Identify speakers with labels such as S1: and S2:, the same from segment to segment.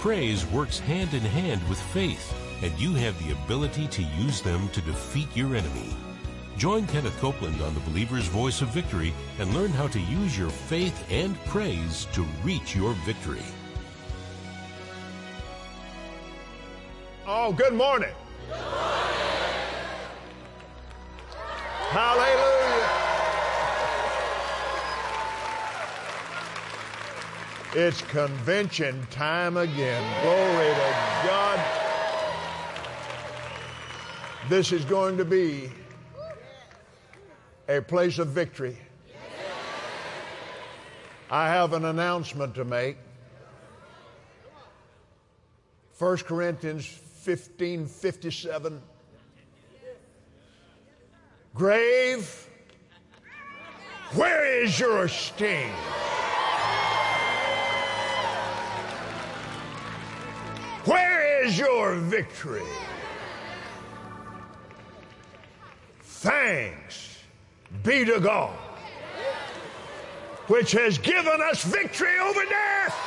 S1: praise works hand in hand with faith, and you have the ability to use them to defeat your enemy. Join Kenneth Copeland on the Believer's Voice of Victory and learn how to use your faith and praise to reach your victory.
S2: Oh, good morning. Good morning. Hallelujah. It's convention time again. Glory to God. This is going to be a place of victory. I have an announcement to make. 1 Corinthians 15:57. Grave, where is your sting? Where is your victory? Thanks be to God, which has given us victory over death.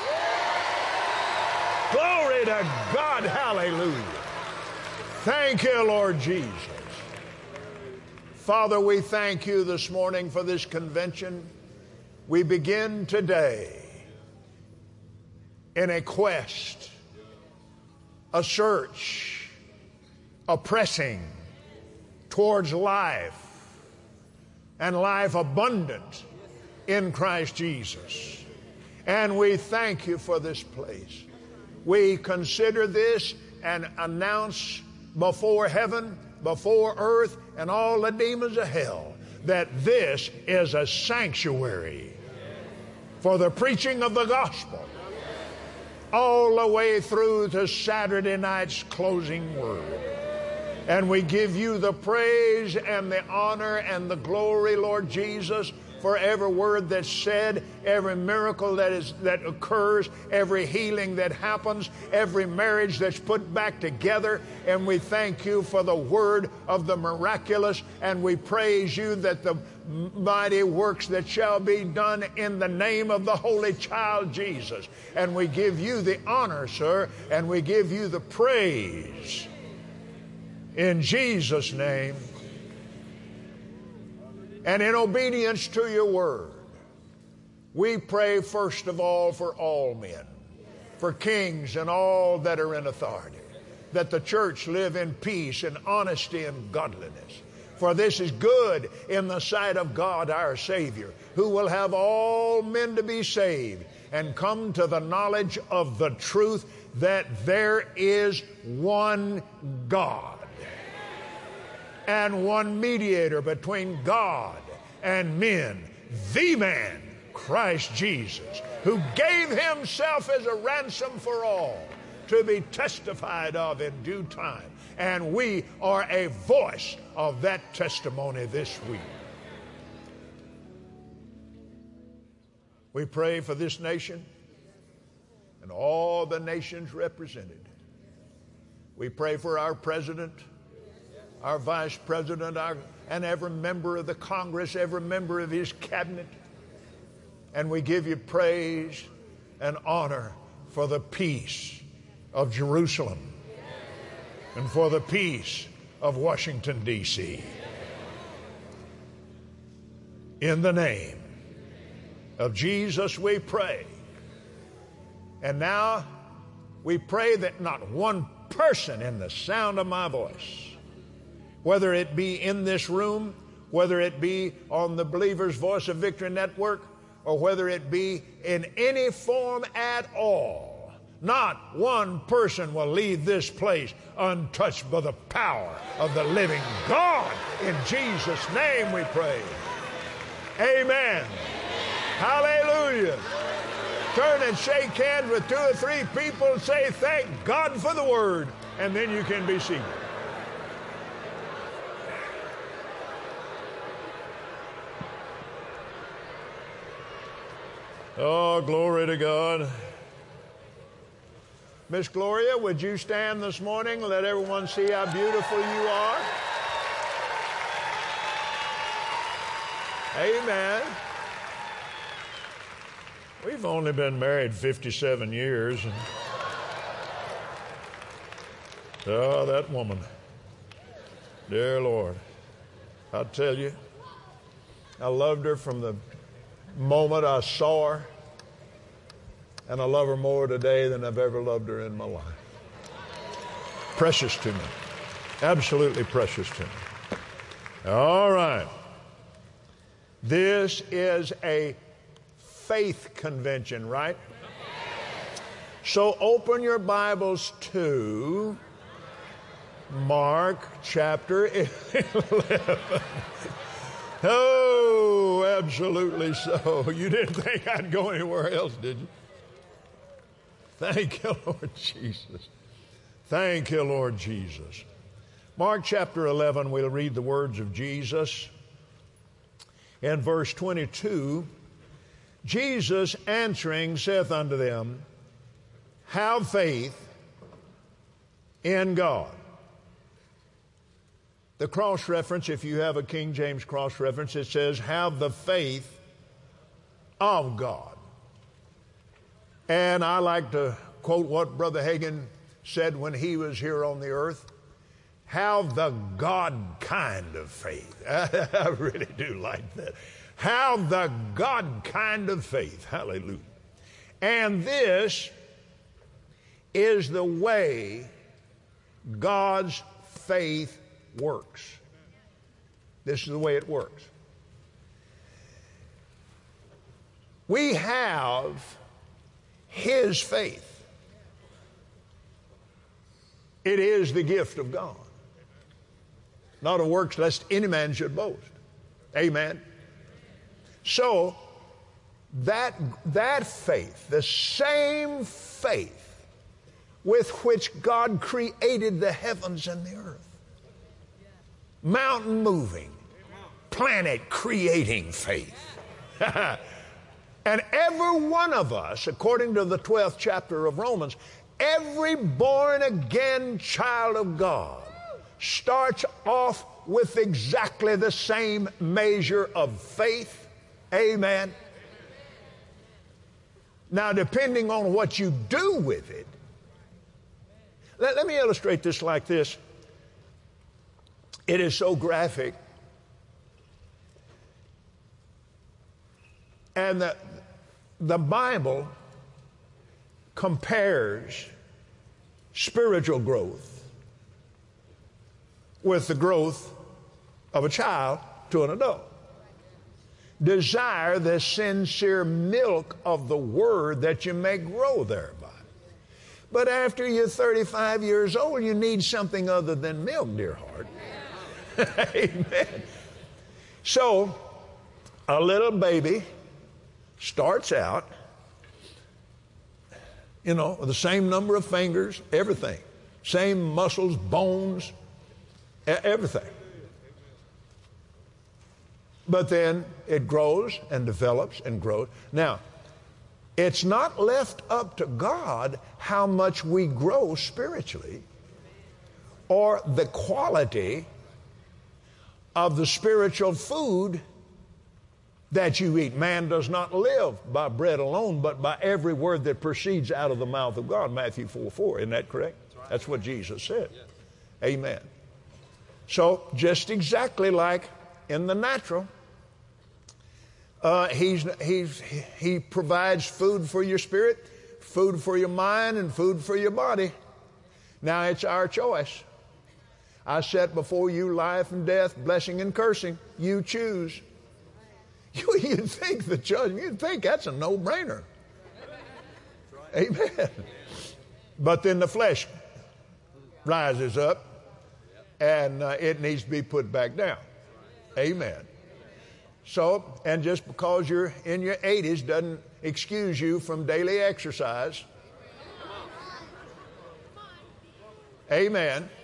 S2: Glory to God. Hallelujah. Thank you, Lord Jesus. Father, we thank you this morning for this convention. We begin today in a quest, a search, a pressing towards life and life abundant in Christ Jesus. And we thank you for this place. We consider this and announce before heaven, before earth, and all the demons of hell that this is a sanctuary for the preaching of the gospel all the way through to Saturday night's closing word. And we give you the praise and the honor and the glory, Lord Jesus, for every word that's said, every miracle that occurs, every healing that happens, every marriage that's put back together. And we thank you for the word of the miraculous, and we praise you that the mighty works that shall be done in the name of the Holy Child Jesus. And we give you the honor, sir, and we give you the praise. In Jesus' name, and in obedience to your word, we pray first of all for all men, for kings and all that are in authority, that the church live in peace and honesty and godliness. For this is good in the sight of God our Savior, who will have all men to be saved and come to the knowledge of the truth that there is one God and one mediator between God and men, the man, Christ Jesus, who gave himself as a ransom for all, to be testified of in due time. And we are a voice of that testimony this week. We pray for this nation and all the nations represented. We pray for our president, our vice president, and every member of the Congress, every member of his cabinet. And we give you praise and honor for the peace of Jerusalem and for the peace of Washington, D.C. In the name of Jesus we pray. And now we pray that not one person in the sound of my voice, whether it be in this room, whether it be on the Believer's Voice of Victory Network, or whether it be in any form at all, not one person will leave this place untouched by the power of the living God. In Jesus' name we pray. Amen. Hallelujah. Turn and shake hands with 2 or 3 people and say, thank God for the word, and then you can be seated. Oh, glory to God. Miss Gloria, would you stand this morning? Let everyone see how beautiful you are. Amen. We've only been married 57 years. Oh, that woman. Dear Lord. I tell you, I loved her from the moment I saw her, and I love her more today than I've ever loved her in my life. Precious to me. Absolutely precious to me. All right. This is a faith convention, right? So open your Bibles to Mark chapter 11. Oh, absolutely so. You didn't think I'd go anywhere else, did you? Thank you, Lord Jesus. Thank you, Lord Jesus. Mark chapter 11, we'll read the words of Jesus. In verse 22, Jesus answering saith unto them, have faith in God. The cross reference, if you have a King James cross reference, it says, have the faith of God. And I like to quote what Brother Hagin said when he was here on the earth, have the God kind of faith. I really do like that. Have the God kind of faith. Hallelujah. And this is the way God's faith works. This is the way it works. We have His faith. It is the gift of God. Not of works lest any man should boast. Amen. So that faith, the same faith with which God created the heavens and the earth, mountain moving, planet creating faith. And every one of us, according to the 12th chapter of Romans, every born again child of God starts off with exactly the same measure of faith. Amen. Now, depending on what you do with it, let me illustrate this like this. It is so graphic. And the Bible compares spiritual growth with the growth of a child to an adult. Desire the sincere milk of the word that you may grow thereby. But after you're 35 years old, you need something other than milk, dear heart. Amen. So, a little baby starts out, with the same number of fingers, everything. Same muscles, bones, everything. But then it grows and develops and grows. Now, it's not left up to God how much we grow spiritually or the quality of the spiritual food that you eat. Man does not live by bread alone, but by every word that proceeds out of the mouth of God. Matthew 4:4. Isn't that correct? That's what Jesus said. Yes. Amen. So just exactly like in the natural, he provides food for your spirit, food for your mind, and food for your body. Now it's our choice. I set before you life and death, blessing and cursing. You choose. You'd think the judgment, you'd think that's a no-brainer. Amen. But then the flesh rises up and it needs to be put back down. Amen. So, and just because you're in your 80s doesn't excuse you from daily exercise. Amen.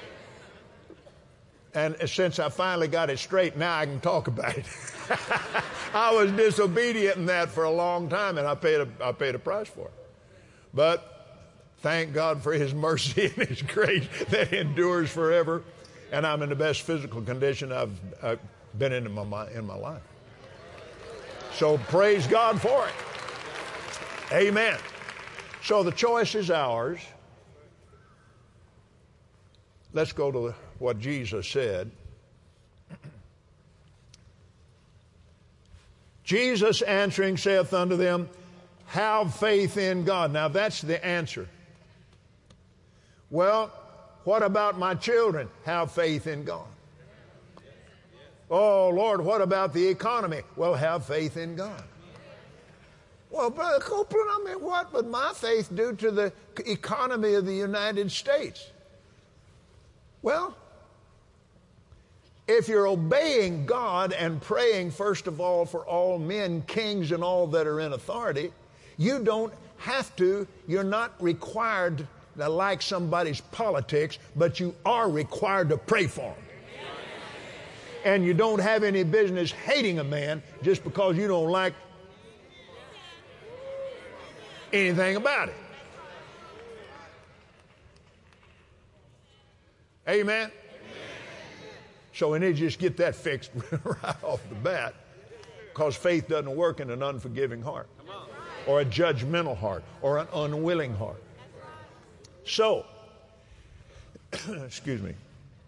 S2: And since I finally got it straight, now I can talk about it. I was disobedient in that for a long time, and I paid a price for it. But thank God for His mercy and His grace that endures forever. And I'm in the best physical condition I've been in my life. So praise God for it. Amen. So the choice is ours. Let's go to what Jesus said. Jesus answering saith unto them, have faith in God. Now that's the answer. Well, what about my children? Have faith in God. Oh, Lord, what about the economy? Well, have faith in God. Well, Brother Copeland, I mean, what would my faith do to the economy of the United States? Well, if you're obeying God and praying, first of all, for all men, kings, and all that are in authority, you don't have to, you're not required to like somebody's politics, but you are required to pray for them. And you don't have any business hating a man just because you don't like anything about it. Amen? So we need to just get that fixed right off the bat, because faith doesn't work in an unforgiving heart or a judgmental heart or an unwilling heart. So, excuse me.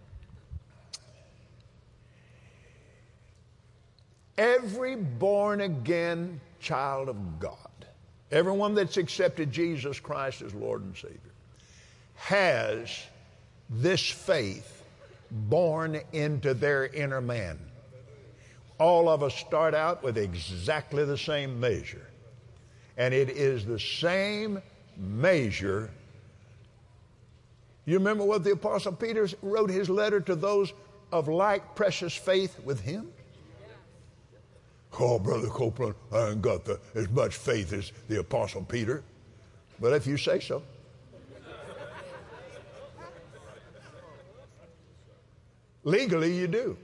S2: Every born-again child of God, everyone that's accepted Jesus Christ as Lord and Savior, has this faith born into their inner man. All of us start out with exactly the same measure. And it is the same measure. You remember what the Apostle Peter wrote his letter to those of like precious faith with him? Oh, Brother Copeland, I ain't got as much faith as the Apostle Peter. But if you say so. Legally, you do.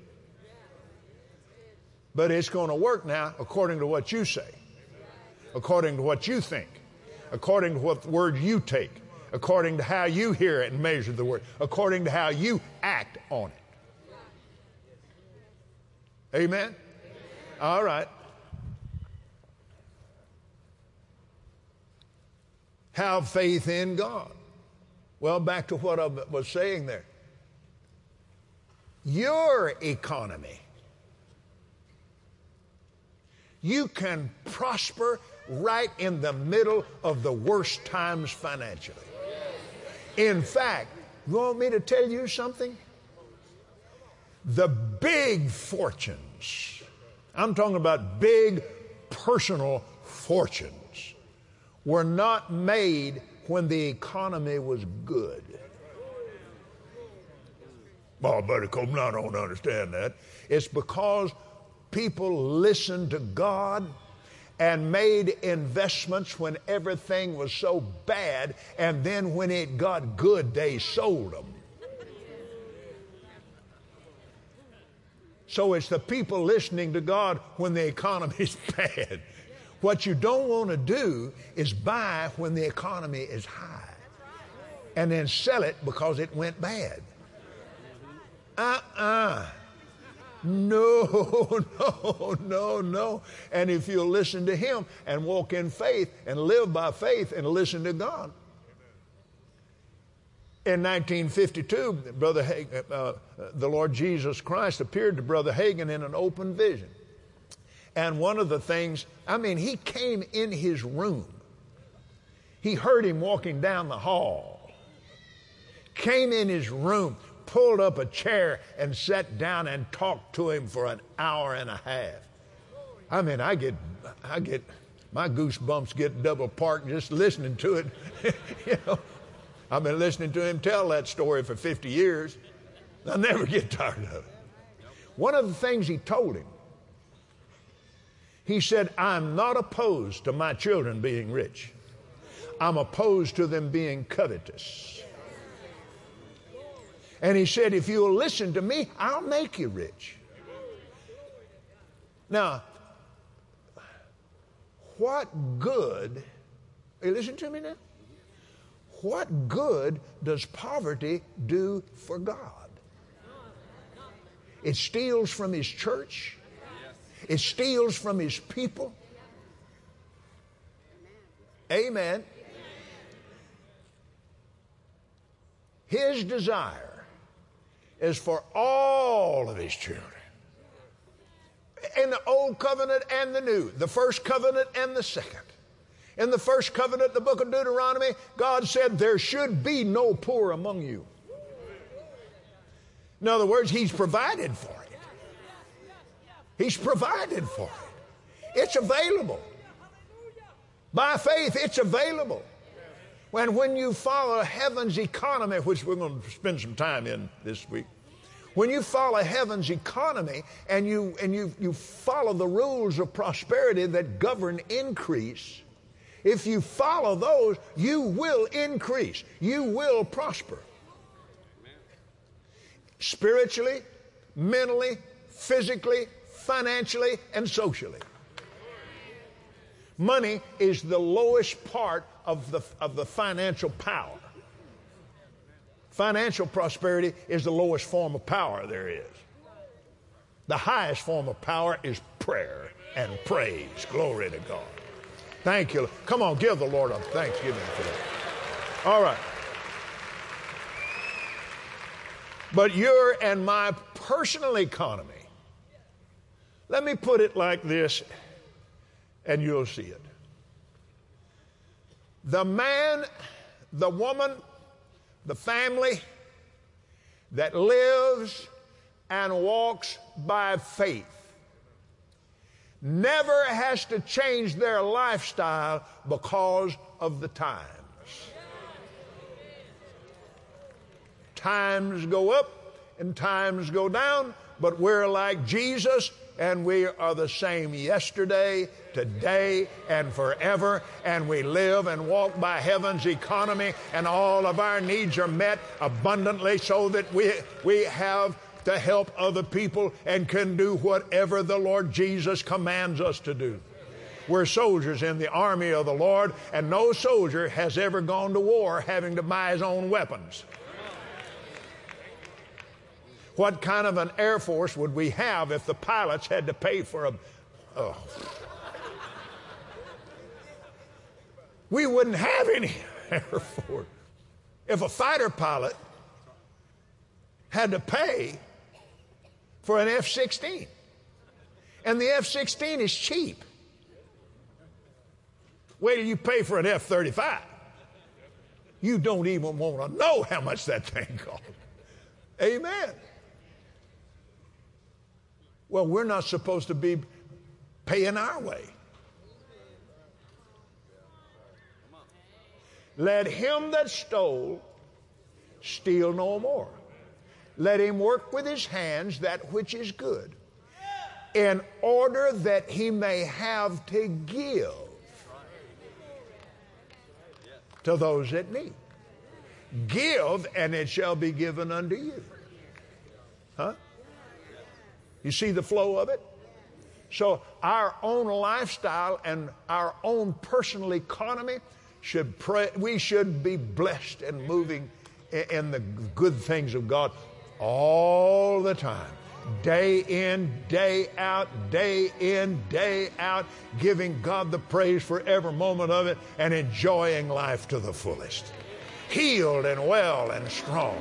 S2: But it's going to work now according to what you say, according to what you think, according to what word you take, according to how you hear it and measure the word, according to how you act on it. Amen? All right. Have faith in God. Well, back to what I was saying there. Your economy. You can prosper right in the middle of the worst times financially. In fact, you want me to tell you something? The big fortunes, I'm talking about big personal fortunes, were not made when the economy was good. Oh, Brother Copeland, I don't understand that. It's because people listened to God and made investments when everything was so bad, and then when it got good, they sold them. So it's the people listening to God when the economy's bad. What you don't want to do is buy when the economy is high and then sell it because it went bad. No. And if you'll listen to him and walk in faith and live by faith and listen to God. In 1952, the Lord Jesus Christ appeared to Brother Hagin in an open vision. And one of the things, he came in his room. He heard him walking down the hall. Came in his room, pulled up a chair and sat down and talked to him for an hour and a half. I get my goosebumps get double parked just listening to it. I've been listening to him tell that story for 50 years. I'll never get tired of it. One of the things he told him, he said, I'm not opposed to my children being rich. I'm opposed to them being covetous. And he said, if you'll listen to me, I'll make you rich. Now, what good, listen to me now, what good does poverty do for God? It steals from his church. It steals from his people. Amen. His desire is for all of his children. In the old covenant and the new, the first covenant and the second. In the first covenant, the book of Deuteronomy, God said there should be no poor among you. In other words, he's provided for it. He's provided for it. It's available. By faith, it's available. When you follow heaven's economy, which we're going to spend some time in this week, when you follow heaven's economy and you follow the rules of prosperity that govern increase, if you follow those, you will increase. You will prosper. Spiritually, mentally, physically, financially, and socially. Money is the lowest part of the financial power. Financial prosperity is the lowest form of power there is. The highest form of power is prayer and praise. Glory to God. Thank you. Come on, give the Lord a thanksgiving for that. All right. But your and my personal economy, let me put it like this, and you'll see it. The man, the woman, the family that lives and walks by faith never has to change their lifestyle because of the times. Times go up and times go down, but we're like Jesus, and we are the same yesterday, today, and forever, and we live and walk by heaven's economy, and all of our needs are met abundantly so that we have to help other people and can do whatever the Lord Jesus commands us to do. We're soldiers in the army of the Lord, and no soldier has ever gone to war having to buy his own weapons. What kind of an Air Force would we have if the pilots had to pay for a... Oh. We wouldn't have any Air Force. If a fighter pilot had to pay for an F-16, and the F-16 is cheap. Wait till you pay for an F-35. You don't even want to know how much that thing costs. Amen. Well, we're not supposed to be paying our way. Let him that stole steal no more. Let him work with his hands that which is good, in order that he may have to give to those that need. Give, and it shall be given unto you. Huh? You see the flow of it? So our own lifestyle and our own personal economy we should be blessed and moving in the good things of God all the time. Day in, day out, giving God the praise for every moment of it and enjoying life to the fullest. Healed and well and strong.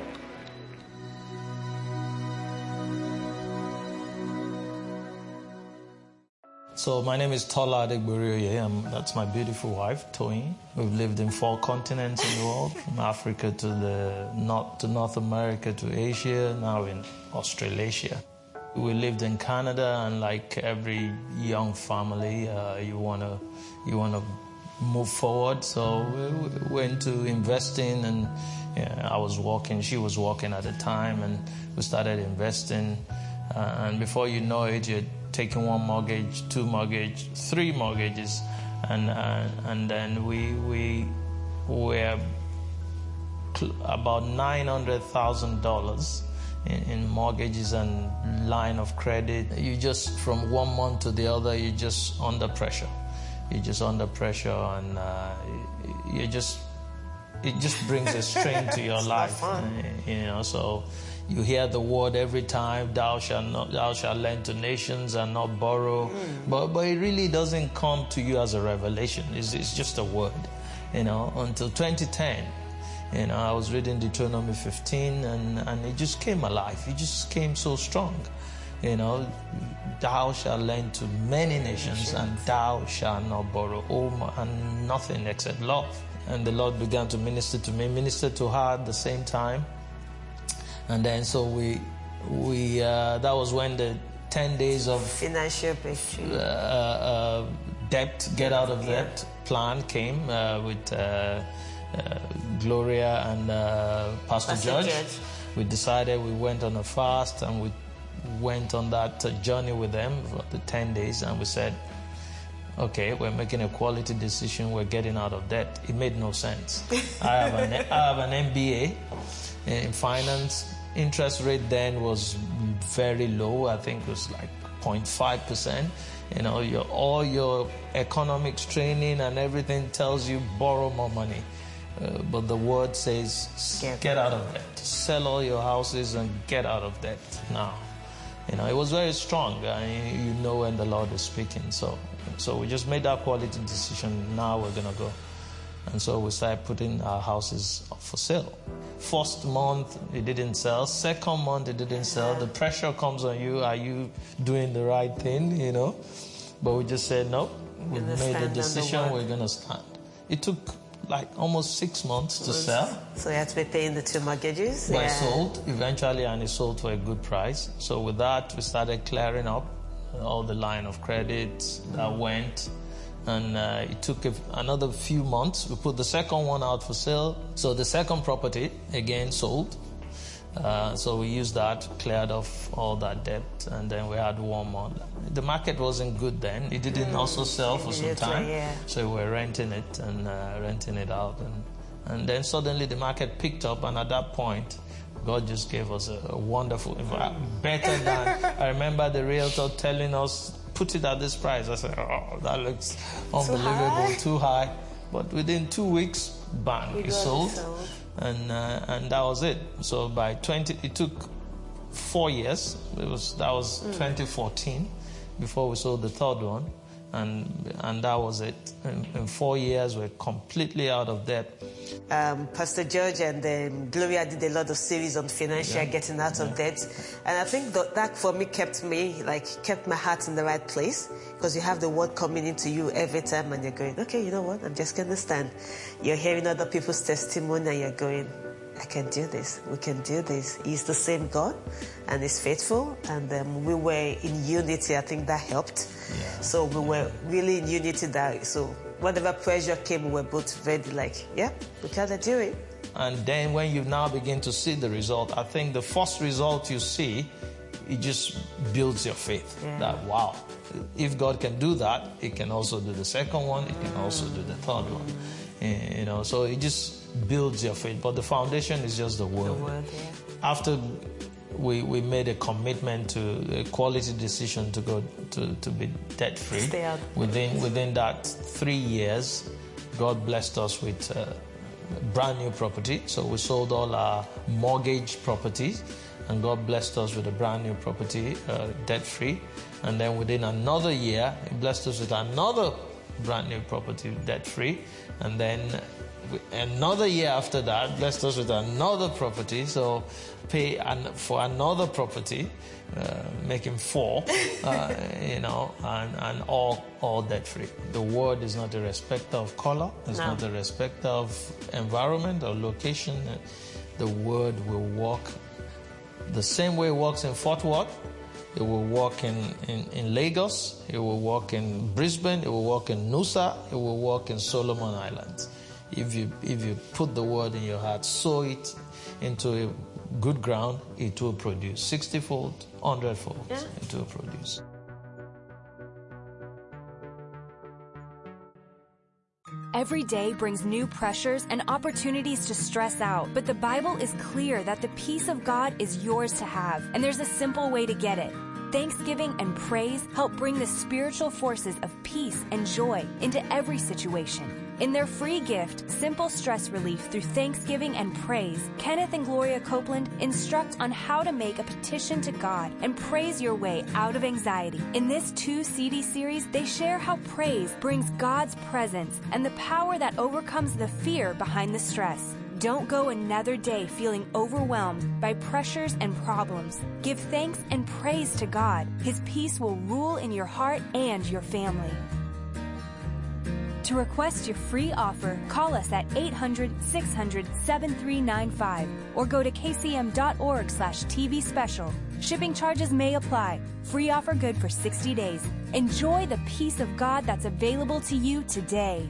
S3: So my name is Tola Adegboroye. That's my beautiful wife, Toyin. We've lived in 4 continents in the world, from Africa to North America to Asia, now in Australasia. We lived in Canada, and like every young family, you wanna move forward. So we went to investing, and I was working, she was working at the time, and we started investing. And before you know it, you're taking 1 mortgage, 2 mortgages, 3 mortgages, and then we were about $900,000 in mortgages and line of credit. You just, from 1 month to the other, you're just under pressure. You're just under pressure, and it just brings a strain to your life. So you hear the word every time, thou shalt lend to nations and not borrow. But it really doesn't come to you as a revelation. It's just a word, until 2010. You know, I was reading Deuteronomy 15, and it just came alive. It just came so strong. You know, thou shalt lend to many nations, and thou shalt not borrow, and nothing except love. And the Lord began to minister to me, minister to her at the same time. And then so we that was when the 10 days of
S4: financial breakthrough,
S3: debt, get out of debt plan came with Gloria and Pastor George. We decided, we went on a fast, and we went on that journey with them for the 10 days, and we said, okay, we're making a quality decision, we're getting out of debt. It made no sense. I have an MBA in finance. Interest rate then was very low. I think it was like 0.5%. You know, all your economics training and everything tells you borrow more money. But the word says get out of debt. Sell all your houses and get out of debt now. You know, it was very strong. You know when the Lord is speaking. So we just made that quality decision. Now we're going to go. And so we started putting our houses up for sale. First month, it didn't sell. Second month, it didn't sell. The pressure comes on you. Are you doing the right thing, you know? But we just said, no, we made a decision. We're going to stand. It took like almost 6 months to sell.
S4: So you had to be paying the 2 mortgages?
S3: But it sold eventually, and it sold for a good price. So with that, we started clearing up all the line of credit that went. And it took another few months. We put the second one out for sale. So the second property, again, sold. So we used that, cleared off all that debt, and then we had one more. The market wasn't good then. It didn't also sell for some time. So we were renting it and renting it out. And then suddenly the market picked up, and at that point, God just gave us a wonderful, better than, I remember the realtor telling us, put it at this price. I said, oh, that looks unbelievable, too high. But within 2 weeks, bang, it sold. And that was it. So by it took 4 years. That was 2014 before we sold the third one. And that was it. In 4 years, we're completely out of debt.
S4: Pastor George and Gloria did a lot of series on financial getting out of debt. And I think that for me kept my heart in the right place, because you have the word coming into you every time, and you're going, okay, you know what, I'm just going to stand. You're hearing other people's testimony, and you're going, I can do this. We can do this. He's the same God, and He's faithful. And we were in unity. I think that helped. Yeah. So we were really in unity. So whatever pressure came, we were both ready. We gotta do it.
S3: And then when you now begin to see the result, I think the first result you see, it just builds your faith. Yeah. That wow, if God can do that, He can also do the second one. He can also do the third one. You know, so it just builds your faith. But the foundation is just the word.
S4: The word, yeah.
S3: After we made a commitment to a quality decision to go to be debt free. Within that 3 years, God blessed us with brand new property. So we sold all our mortgage properties, and God blessed us with a brand new property, debt free. And then within another year, He blessed us with another brand new property, debt free. And then another year after that, blessed us with another property, so pay for another property, making 4, you know, and all debt free. The word is not a respecter of color, it's not a respecter of environment or location. The word will walk the same way it works in Fort Worth. It will work in Lagos, it will work in Brisbane, it will work in Noosa, it will work in Solomon Islands. If you put the word in your heart, sow it into a good ground, it will produce 60-fold, 100-fold. Yeah. It will produce.
S5: Every day brings new pressures and opportunities to stress out, but the Bible is clear that the peace of God is yours to have, and there's a simple way to get it. Thanksgiving and praise help bring the spiritual forces of peace and joy into every situation. In their free gift, Simple Stress Relief Through Thanksgiving and Praise, Kenneth and Gloria Copeland instruct on how to make a petition to God and praise your way out of anxiety. In this 2-CD series, they share how praise brings God's presence and the power that overcomes the fear behind the stress. Don't go another day feeling overwhelmed by pressures and problems. Give thanks and praise to God. His peace will rule in your heart and your family. To request your free offer, call us at 800-600-7395 or go to kcm.org/TV special. Shipping charges may apply. Free offer good for 60 days. Enjoy the peace of God that's available to you today.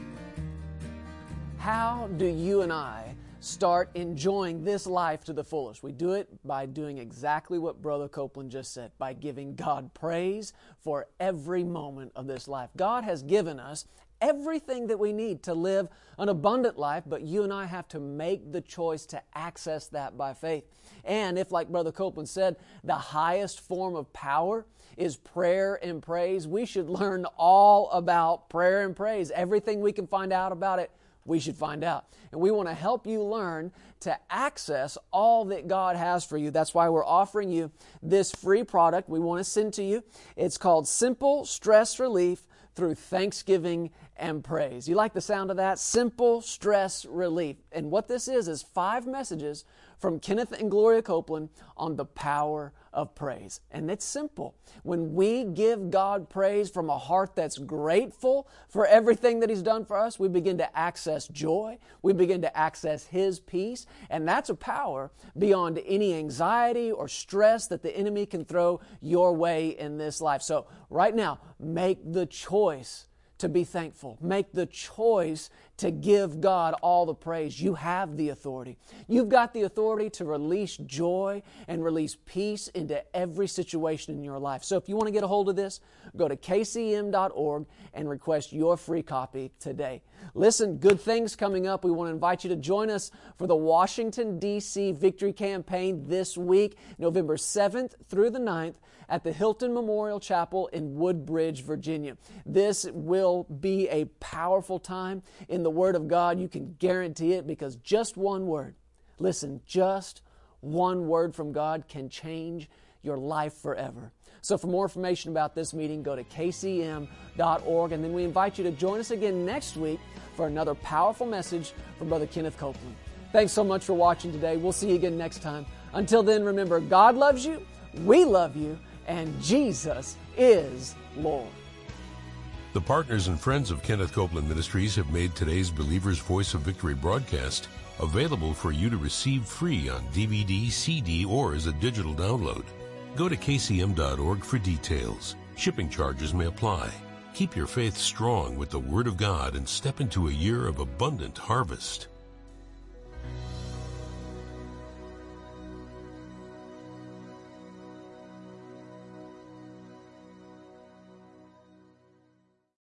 S6: How do you and I start enjoying this life to the fullest? We do it by doing exactly what Brother Copeland just said, by giving God praise for every moment of this life. God has given us everything that we need to live an abundant life, but you and I have to make the choice to access that by faith. And if, like Brother Copeland said, the highest form of power is prayer and praise, we should learn all about prayer and praise. Everything we can find out about it, we should find out. And we want to help you learn to access all that God has for you. That's why we're offering you this free product we want to send to you. It's called Simple Stress Relief Through Thanksgiving and Praise. You like the sound of that? Simple Stress Relief. And what this is 5 messages from Kenneth and Gloria Copeland on the power of praise. And it's simple. When we give God praise from a heart that's grateful for everything that He's done for us, we begin to access joy. We begin to access His peace. And that's a power beyond any anxiety or stress that the enemy can throw your way in this life. So right now, make the choice to be thankful. Make the choice to give God all the praise. You have the authority. You've got the authority to release joy and release peace into every situation in your life. So if you want to get a hold of this, go to kcm.org and request your free copy today. Listen, good things coming up. We want to invite you to join us for the Washington, D.C. Victory Campaign this week, November 7th through the 9th, at the Hilton Memorial Chapel in Woodbridge, Virginia. This will be a powerful time in the Word of God. You can guarantee it, because just one word, listen, just one word from God can change your life forever. So for more information about this meeting, go to kcm.org, and then we invite you to join us again next week for another powerful message from Brother Kenneth Copeland. Thanks so much for watching today. We'll see you again next time. Until then, remember, God loves you, we love you, and Jesus is Lord.
S1: The partners and friends of Kenneth Copeland Ministries have made today's Believer's Voice of Victory broadcast available for you to receive free on DVD, CD, or as a digital download. Go to kcm.org for details. Shipping charges may apply. Keep your faith strong with the Word of God and step into a year of abundant harvest.